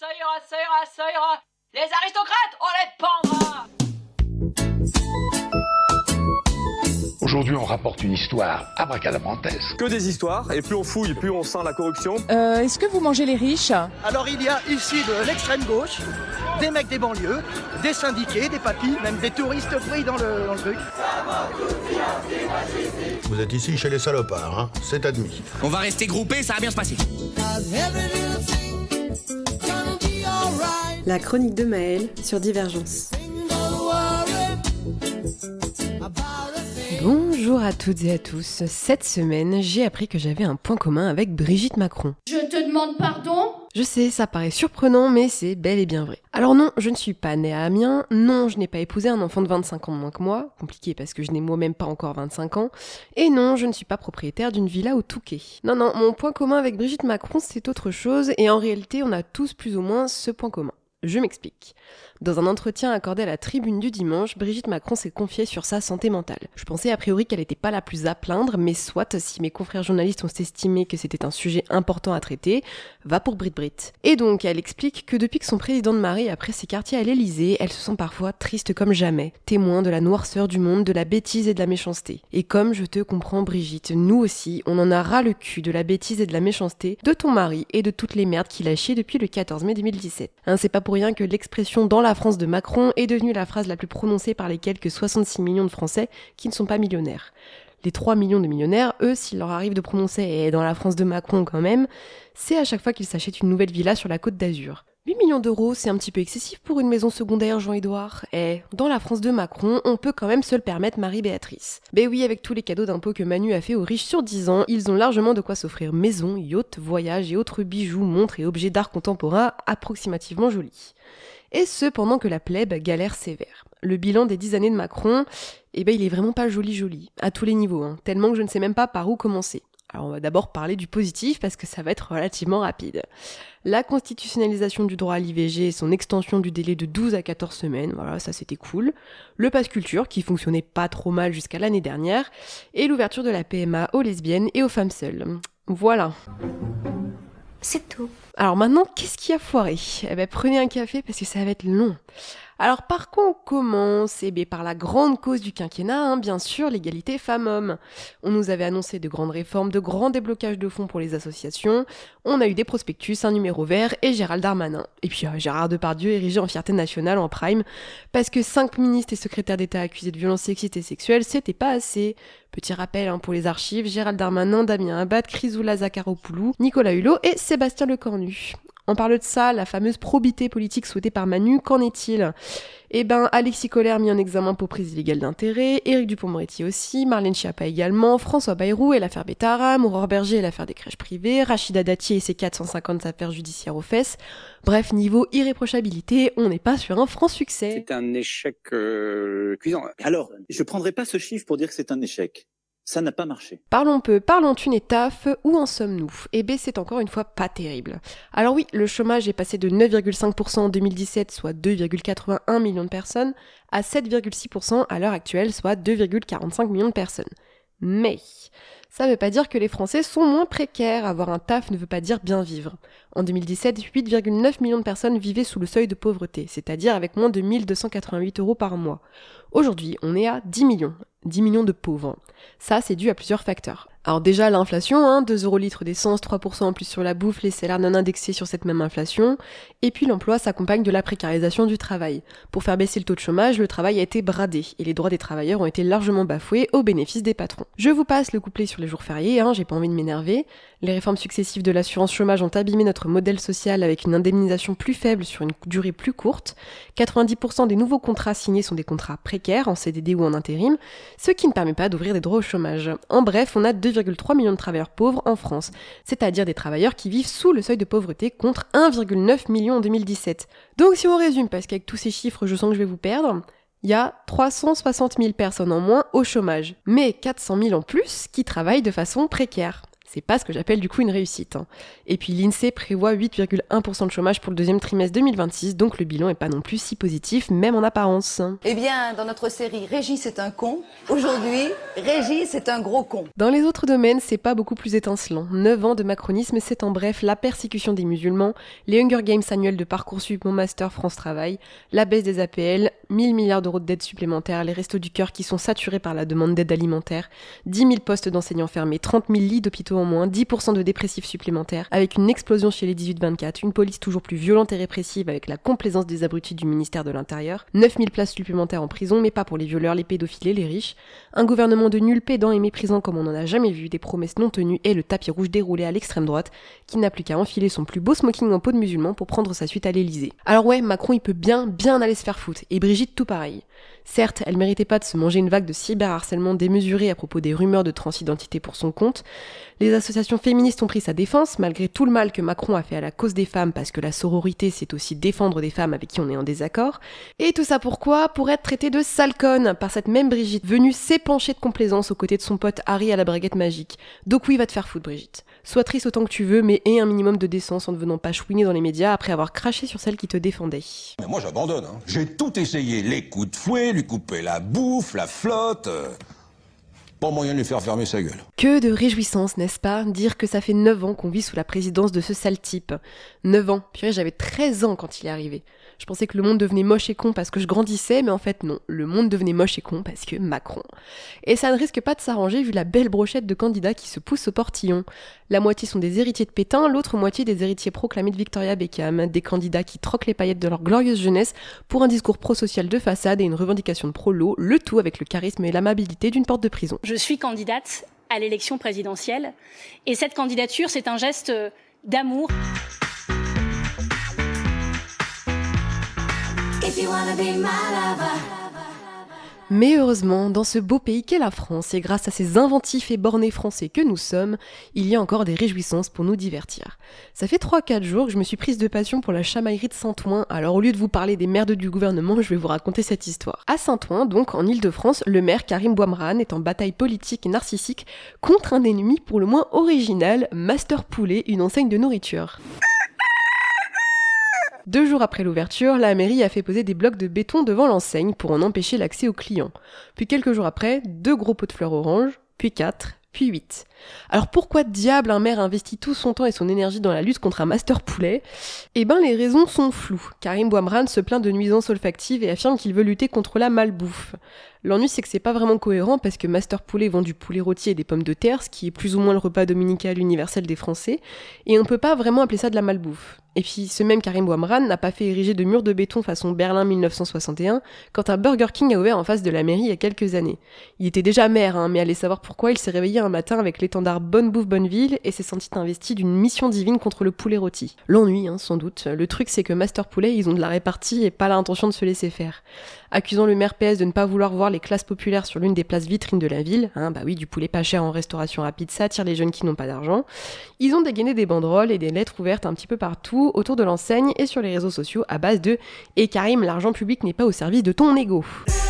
ça ira, ça ira, ça ira. Les aristocrates, on les pendra. Aujourd'hui, on rapporte une histoire abracadabrantesque. Que des histoires, et plus on fouille, plus on sent la corruption. Est-ce que vous mangez les riches ? Alors il y a ici de l'extrême gauche, des mecs des banlieues, des syndiqués, des papis, même des touristes pris dans le truc. Vous êtes ici chez les salopards, hein ? C'est admis. On va rester groupés, ça va bien se passer. La chronique de Maëlle sur Divergence. Bonjour à toutes et à tous. Cette semaine, j'ai appris que j'avais un point commun avec Brigitte Macron. Je te demande pardon ? Je sais, ça paraît surprenant, mais c'est bel et bien vrai. Alors non, je ne suis pas née à Amiens, non, je n'ai pas épousé un enfant de 25 ans de moins que moi, compliqué parce que je n'ai moi-même pas encore 25 ans, et non, je ne suis pas propriétaire d'une villa au Touquet. Non, mon point commun avec Brigitte Macron, c'est autre chose, et en réalité, on a tous plus ou moins ce point commun. Je m'explique. Dans un entretien accordé à la Tribune du dimanche, Brigitte Macron s'est confiée sur sa santé mentale. Je pensais a priori qu'elle n'était pas la plus à plaindre, mais soit, si mes confrères journalistes ont estimé que c'était un sujet important à traiter, va pour Brit. Et donc, elle explique que depuis que son président de Marie a pris ses quartiers à l'Elysée, elle se sent parfois triste comme jamais, témoin de la noirceur du monde, de la bêtise et de la méchanceté. Et comme je te comprends Brigitte, nous aussi, on en a ras le cul de la bêtise et de la méchanceté de ton mari et de toutes les merdes qu'il a chiées depuis le 14 mai 2017. C'est pas pour rien que l'expression « dans la France de Macron » est devenue la phrase la plus prononcée par les quelques 66 millions de Français qui ne sont pas millionnaires. Les 3 millions de millionnaires, eux, s'il leur arrive de prononcer « et dans la France de Macron quand même », c'est à chaque fois qu'ils s'achètent une nouvelle villa sur la Côte d'Azur. 8 millions d'euros, c'est un petit peu excessif pour une maison secondaire, Jean-Édouard. Dans la France de Macron, on peut quand même se le permettre, Marie-Béatrice. Ben oui, avec tous les cadeaux d'impôts que Manu a fait aux riches sur 10 ans, ils ont largement de quoi s'offrir maison, yacht, voyages et autres bijoux, montres et objets d'art contemporain approximativement jolis. Et ce, pendant que la plèbe galère sévère. Le bilan des 10 années de Macron, il est vraiment pas joli, à tous les niveaux, tellement que je ne sais même pas par où commencer. Alors on va d'abord parler du positif parce que ça va être relativement rapide. La constitutionnalisation du droit à l'IVG et son extension du délai de 12 à 14 semaines, voilà, ça c'était cool. Le pass culture qui fonctionnait pas trop mal jusqu'à l'année dernière. Et l'ouverture de la PMA aux lesbiennes et aux femmes seules. Voilà. C'est tout. Alors maintenant, qu'est-ce qui a foiré ? Prenez un café parce que ça va être long. Alors par quoi on commence ? Par la grande cause du quinquennat, bien sûr, l'égalité femmes-hommes. On nous avait annoncé de grandes réformes, de grands déblocages de fonds pour les associations. On a eu des prospectus, un numéro vert et Gérald Darmanin. Et puis Gérard Depardieu érigé en fierté nationale en prime, parce que 5 ministres et secrétaires d'État accusés de violences sexistes et sexuelles, c'était pas assez. Petit rappel pour les archives, Gérald Darmanin, Damien Abad, Chrysoula Zakharopoulou, Nicolas Hulot et Sébastien Lecornu. On parle de ça, la fameuse probité politique souhaitée par Manu, qu'en est-il ? Alexis Collère mis en examen pour prise illégale d'intérêt, Éric Dupond-Moretti aussi, Marlène Schiappa également, François Bayrou et l'affaire Bétaram, Aurore Berger et l'affaire des crèches privées, Rachida Dati et ses 450 affaires judiciaires aux fesses. Bref, niveau irréprochabilité, on n'est pas sur un franc succès. C'est un échec cuisant. Alors, je prendrai pas ce chiffre pour dire que c'est un échec. Ça n'a pas marché. Parlons peu, parlons thune et taf, où en sommes-nous ? C'est encore une fois pas terrible. Alors oui, le chômage est passé de 9,5% en 2017, soit 2,81 millions de personnes, à 7,6% à l'heure actuelle, soit 2,45 millions de personnes. Mais ça ne veut pas dire que les Français sont moins précaires. Avoir un taf ne veut pas dire bien vivre. En 2017, 8,9 millions de personnes vivaient sous le seuil de pauvreté, c'est-à-dire avec moins de 1 288 € par mois. Aujourd'hui, on est à 10 millions. 10 millions de pauvres. Ça, c'est dû à plusieurs facteurs. Alors déjà, l'inflation, 2 € litre d'essence, 3% en plus sur la bouffe, les salaires non indexés sur cette même inflation. Et puis l'emploi s'accompagne de la précarisation du travail. Pour faire baisser le taux de chômage, le travail a été bradé et les droits des travailleurs ont été largement bafoués au bénéfice des patrons. Je vous passe le couplet sur les jours fériés, j'ai pas envie de m'énerver. Les réformes successives de l'assurance chômage ont abîmé notre modèle social avec une indemnisation plus faible sur une durée plus courte. 90% des nouveaux contrats signés sont des contrats précaires, en CDD ou en intérim, ce qui ne permet pas d'ouvrir des droits au chômage. En bref, on a 2,3 millions de travailleurs pauvres en France, c'est-à-dire des travailleurs qui vivent sous le seuil de pauvreté contre 1,9 million en 2017. Donc si on résume, parce qu'avec tous ces chiffres, je sens que je vais vous perdre, il y a 360 000 personnes en moins au chômage, mais 400 000 en plus qui travaillent de façon précaire. C'est pas ce que j'appelle du coup une réussite. Et puis l'INSEE prévoit 8,1% de chômage pour le deuxième trimestre 2026, donc le bilan est pas non plus si positif, même en apparence. Eh bien, dans notre série Régis est un con, aujourd'hui, Régis est un gros con. Dans les autres domaines, c'est pas beaucoup plus étincelant. 9 ans de macronisme, c'est en bref la persécution des musulmans, les Hunger Games annuels de Parcoursup, Mon Master, France Travail, la baisse des APL, 1000 milliards d'euros de dettes supplémentaires, les restos du cœur qui sont saturés par la demande d'aide alimentaire, 10 000 postes d'enseignants fermés, 30 000 lits d'hôpitaux en moins, 10% de dépressifs supplémentaires, avec une explosion chez les 18-24, une police toujours plus violente et répressive avec la complaisance des abrutis du ministère de l'Intérieur, 9000 places supplémentaires en prison, mais pas pour les violeurs, les pédophiles et les riches, un gouvernement de nuls, pédants et méprisants comme on n'en a jamais vu, des promesses non tenues et le tapis rouge déroulé à l'extrême droite, qui n'a plus qu'à enfiler son plus beau smoking en peau de musulman pour prendre sa suite à l'Elysée. Alors ouais, Macron il peut bien aller se faire foutre, et Brigitte tout pareil. Certes, elle méritait pas de se manger une vague de cyberharcèlement démesuré à propos des rumeurs de transidentité pour son compte. Les associations féministes ont pris sa défense, malgré tout le mal que Macron a fait à la cause des femmes, parce que la sororité, c'est aussi défendre des femmes avec qui on est en désaccord. Et tout ça pourquoi ? Pour être traité de sale conne par cette même Brigitte, venue s'épancher de complaisance aux côtés de son pote Harry à la baguette magique. Donc oui, va te faire foutre, Brigitte. Sois triste autant que tu veux, mais aie un minimum de décence en ne venant pas chouiner dans les médias après avoir craché sur celle qui te défendait. Mais moi j'abandonne, hein. J'ai tout essayé, les coups de fouet, lui couper la bouffe, la flotte... Pas moyen de lui faire fermer sa gueule. Que de réjouissance, n'est-ce pas ? Dire que ça fait 9 ans qu'on vit sous la présidence de ce sale type. 9 ans. Purée, j'avais 13 ans quand il est arrivé. Je pensais que le monde devenait moche et con parce que je grandissais, mais en fait non. Le monde devenait moche et con parce que Macron. Et ça ne risque pas de s'arranger vu la belle brochette de candidats qui se poussent au portillon. La moitié sont des héritiers de Pétain, l'autre moitié des héritiers proclamés de Victoria Beckham, des candidats qui troquent les paillettes de leur glorieuse jeunesse pour un discours pro-social de façade et une revendication de pro-lo, le tout avec le charisme et l'amabilité d'une porte de prison. Je suis candidate à l'élection présidentielle et cette candidature, c'est un geste d'amour. Mais heureusement, dans ce beau pays qu'est la France, et grâce à ces inventifs et bornés français que nous sommes, il y a encore des réjouissances pour nous divertir. Ça fait 3-4 jours que je me suis prise de passion pour la chamaillerie de Saint-Ouen, alors au lieu de vous parler des merdes du gouvernement, je vais vous raconter cette histoire. À Saint-Ouen, donc en Île-de-France, le maire Karim Bouamrane est en bataille politique et narcissique contre un ennemi pour le moins original, Master Poulet, une enseigne de nourriture. 2 jours après l'ouverture, la mairie a fait poser des blocs de béton devant l'enseigne pour en empêcher l'accès aux clients. Puis quelques jours après, 2 gros pots de fleurs oranges, puis 4, puis 8. Alors pourquoi diable un maire investit tout son temps et son énergie dans la lutte contre un Master Poulet ? Eh ben les raisons sont floues. Karim Bouamrane se plaint de nuisances olfactives et affirme qu'il veut lutter contre la malbouffe. L'ennui c'est que c'est pas vraiment cohérent parce que Master Poulet vend du poulet rôti et des pommes de terre, ce qui est plus ou moins le repas dominical universel des Français, et on peut pas vraiment appeler ça de la malbouffe. Et puis ce même Karim Bouamrane n'a pas fait ériger de murs de béton façon Berlin 1961 quand un Burger King a ouvert en face de la mairie il y a quelques années. Il était déjà maire, mais allez savoir pourquoi il s'est réveillé un matin avec l'étendard Bonne Bouffe Bonne Ville et s'est senti investi d'une mission divine contre le poulet rôti. L'ennui, sans doute. Le truc c'est que Master Poulet, ils ont de la répartie et pas l'intention de se laisser faire. Accusant le maire PS de ne pas vouloir voir les classes populaires sur l'une des places vitrines de la ville, bah oui, du poulet pas cher en restauration rapide, ça attire les jeunes qui n'ont pas d'argent, ils ont dégainé des banderoles et des lettres ouvertes un petit peu partout autour de l'enseigne et sur les réseaux sociaux à base de « Et Karim, l'argent public n'est pas au service de ton ego ».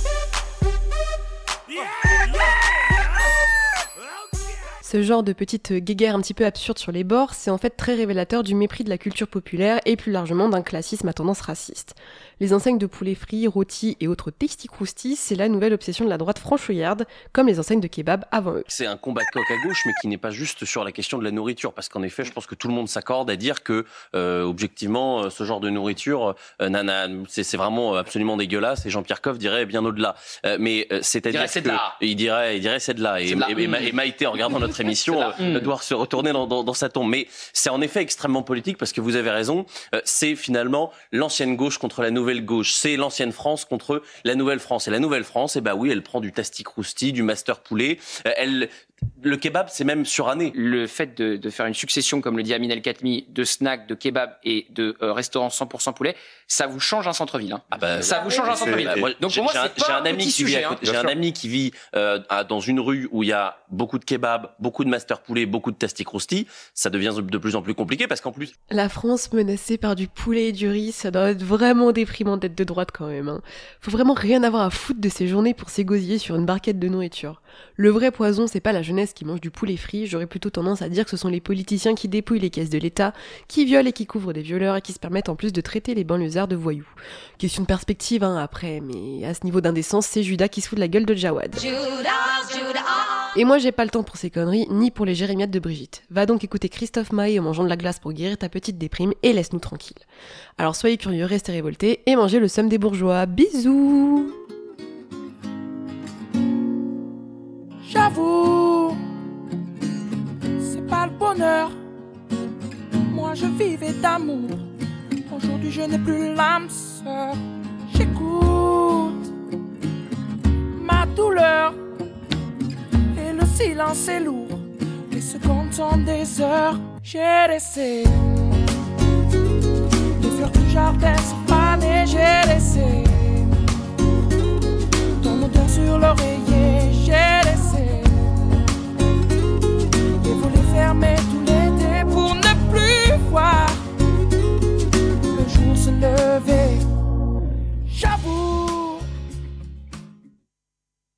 Ce genre de petite guéguerre un petit peu absurde sur les bords, c'est en fait très révélateur du mépris de la culture populaire et plus largement d'un classisme à tendance raciste. Les enseignes de poulet frit, rôti et autres texti-croustis, c'est la nouvelle obsession de la droite franchouillarde, comme les enseignes de kebab avant eux. C'est un combat de coq à gauche, mais qui n'est pas juste sur la question de la nourriture, parce qu'en effet, je pense que tout le monde s'accorde à dire que, objectivement, ce genre de nourriture, c'est vraiment absolument dégueulasse, et Jean-Pierre Coff dirait bien au-delà. Mais c'est-à-dire il dirait c'est de là. Et Maïté, en regardant notre émission, doit se retourner dans sa tombe. Mais c'est en effet extrêmement politique, parce que vous avez raison, c'est finalement l'ancienne gauche contre la nouvelle gauche. C'est l'ancienne France contre la nouvelle France. Et la nouvelle France, oui, elle prend du tasti-crousti, du Master Poulet. Le kebab, c'est même suranné. Le fait de faire une succession, comme le dit Amin El Khatmi, de snacks, de kebab et de restaurants 100% poulet, ça vous change un centre-ville. Ça vous change un centre-ville. Donc pour moi, c'est pas un petit sujet. J'ai un ami qui vit dans une rue où il y a beaucoup de kebab, beaucoup de Master Poulet, beaucoup de tasti-crousti. Ça devient de plus en plus compliqué parce qu'en plus... La France menacée par du poulet et du riz, ça doit être vraiment déprimant d'être de droite quand même. Faut vraiment rien avoir à foutre de ces journées pour s'égosiller sur une barquette de nourriture. Le vrai poison, c'est pas la jeunesse qui mange du poulet frit, j'aurais plutôt tendance à dire que ce sont les politiciens qui dépouillent les caisses de l'État, qui violent et qui couvrent des violeurs et qui se permettent en plus de traiter les banlieusards de voyous. Question de perspective, après, mais à ce niveau d'indécence, c'est Judas qui se fout de la gueule de Jawad. Et moi j'ai pas le temps pour ces conneries, ni pour les jérémiades de Brigitte. Va donc écouter Christophe Maé en mangeant de la glace pour guérir ta petite déprime et laisse-nous tranquilles. Alors soyez curieux, restez révoltés et mangez le somme des bourgeois. Bisous. J'avoue, c'est pas le bonheur. Moi je vivais d'amour. Aujourd'hui je n'ai plus l'âme sœur. J'écoute ma douleur. Et le silence est lourd. Les secondes sont des heures. J'ai laissé les fleurs du jardin se faner. J'ai laissé ton odeur sur l'oreiller.